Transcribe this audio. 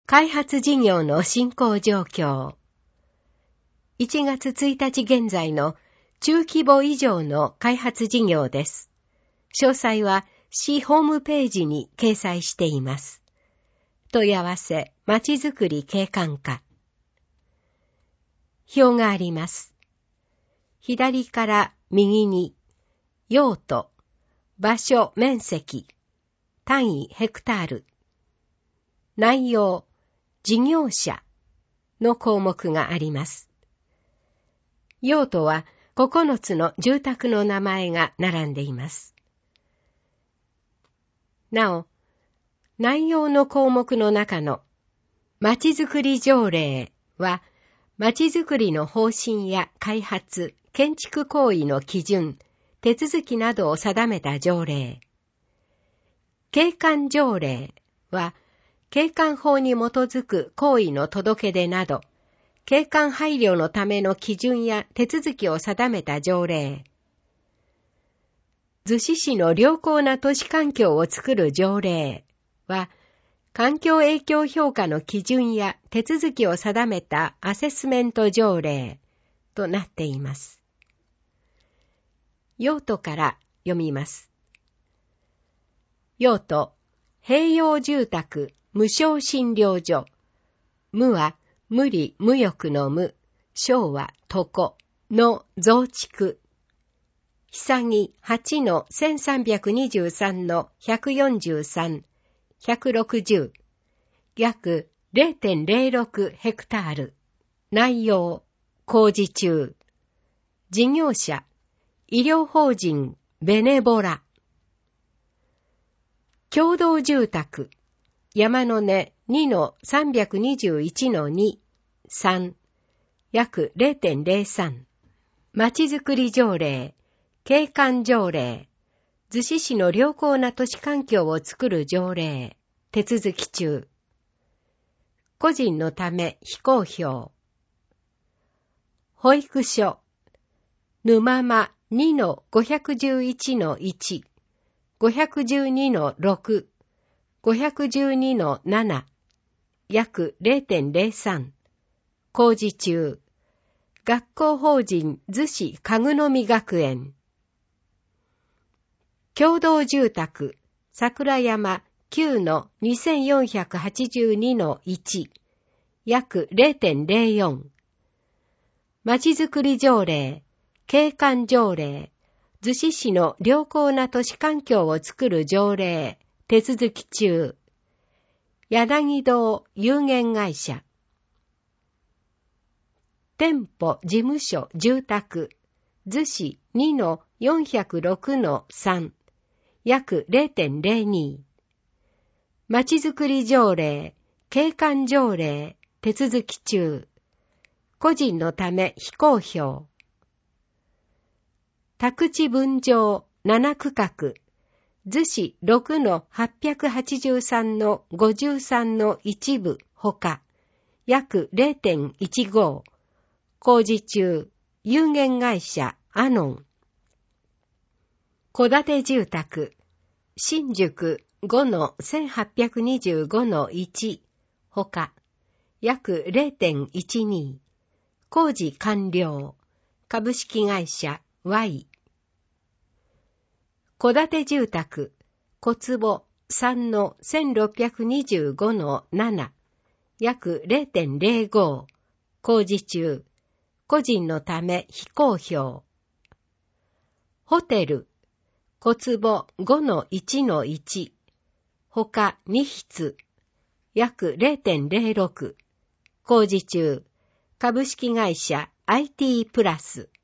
開発事業の進行状況。1月1日現在の中規模以上の開発事業です。詳細は市ホームページに掲載しています。問い合わせ、まちづくり景観課。表があります。左から右に、用途、場所、面積、単位ヘクタール、内容、事業者の項目があります。用途は9つの住宅の名前が並んでいます。なお、内容の項目の中のまちづくり条例は、まちづくりの方針や開発、建築行為の基準、手続きなどを定めた条例。景観条例は、景観法に基づく行為の届け出など、景観配慮のための基準や手続きを定めた条例。逗子市の良好な都市環境を作る条例は、環境影響評価の基準や手続きを定めたアセスメント条例となっています。用途から読みます。用途、併用住宅、無償診療所。無は無理無欲の無、償は床の増築。久8の1323の143、160。約 0.06 ヘクタール。内容、工事中。事業者、医療法人ベネボラ。共同住宅、山の根2の321の2、3、約 0.03。まちづくり条例、景観条例、逗子市の良好な都市環境を作る条例、手続き中。個人のため非公表。保育所、沼間2の511の1、512の6、512の7、約 0.03。工事中。学校法人逗子かぐのみ学園。共同住宅、桜山9の2482の1、約 0.04。まちづくり条例、景観条例、逗子市の良好な都市環境を作る条例、手続き中。柳堂有限会社。店舗、事務所、住宅、逗子2の406の3、約 0.02。まちづくり条例、景観条例、手続き中。個人のため非公表。宅地分譲7区画、逗子6の883の53の一部ほか、約 0.15。工事中、有限会社アノン。戸建て住宅、新宿5の1825の1、ほか、約 0.12。工事完了。株式会社 Y。戸建て住宅、小坪3の1625の7、約 0.05。工事中。個人のため非公表。ホテル、小坪5の1の1、ほか2室、約 0.06。工事中。株式会社 IT プラス。